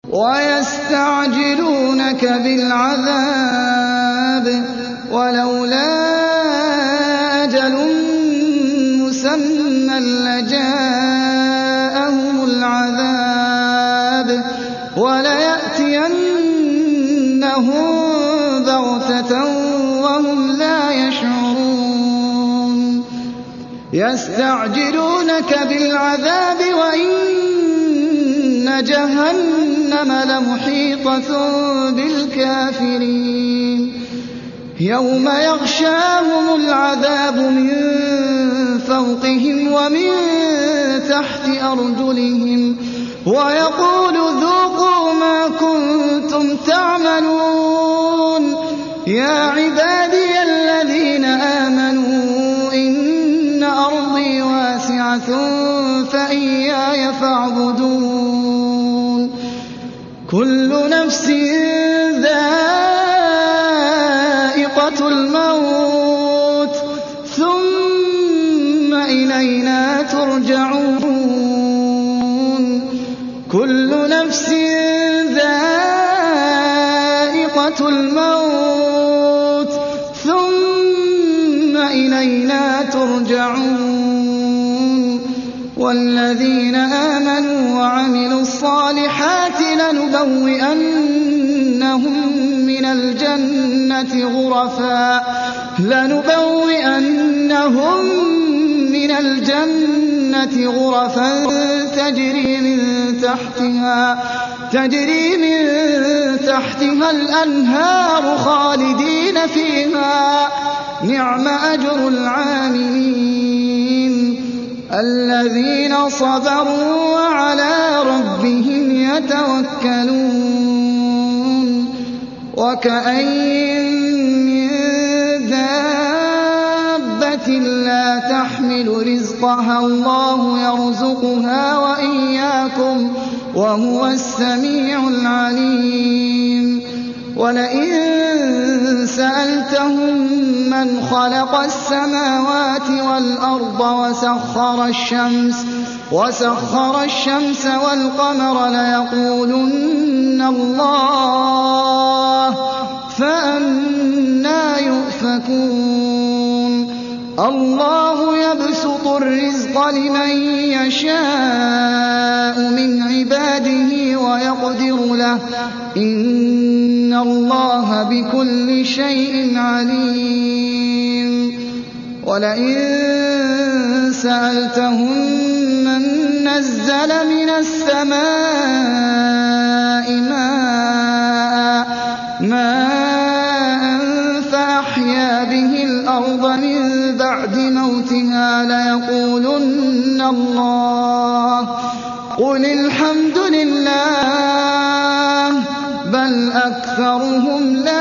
ويستعجلونك بالعذاب ولولا أجل مسمى لجاءهم العذاب وليأتينهم بغتة وهم لا يشعرون يستعجلونك بالعذاب وإن جهنم لمحيطة بالكافرين يوم يغشاهم العذاب من فوقهم ومن تحت أرجلهم ويقول ذوقوا ما كنتم تعملون يا عبادي الذين آمنوا إن أرضي واسعة فإياي فاعبدون كل نفس ذائقة الموت ثم إلينا ترجعون كل نفس ذائقة الموت ثم إلينا ترجعون والذين آمنوا وعملوا الصالحات لنبوئنهم من الجنة غرفا تجري من تحتها الأنهار خالدين فيها نعم أجر العاملين الذين صبروا وعلى ربهم يتوكلون وكأين من دابة لا تحمل رزقها الله يرزقها وإياكم وهو السميع العليم ولئن سألتهم من خلق السماوات والأرض وسخر الشمس والقمر ليقولن الله فأنى يؤفكون الله يبسط الرزق لمن يشاء من عباده ويقدر له إن الله بكل شيء عليم ولئن سألتهم من نزل من السماء ماء فأحيا به الأرض من بعد موتها ليقولن الله قل الحمد لله بل أكثرهم لا